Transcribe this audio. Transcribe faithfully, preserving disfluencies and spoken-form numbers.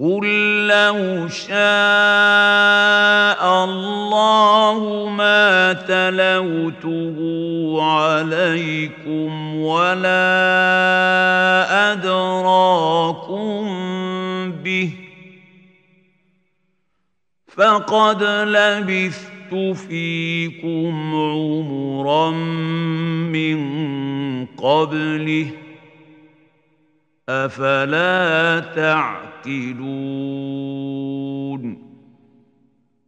قل لو شاء الله ما تلوته عليكم ولا أدراكم به فقد لبثت فيكم عمرا من قبله أفلا تعقلون